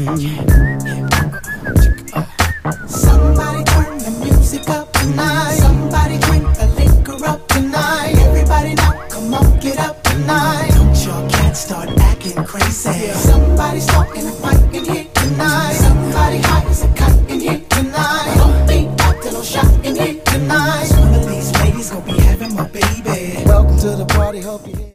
Somebody turn the music up tonight. Somebody drink the liquor up tonight. Everybody now, come on, get up tonight. Don't y'all cats start acting crazy. Somebody's talking and fighting here tonight. Somebody high as a kite.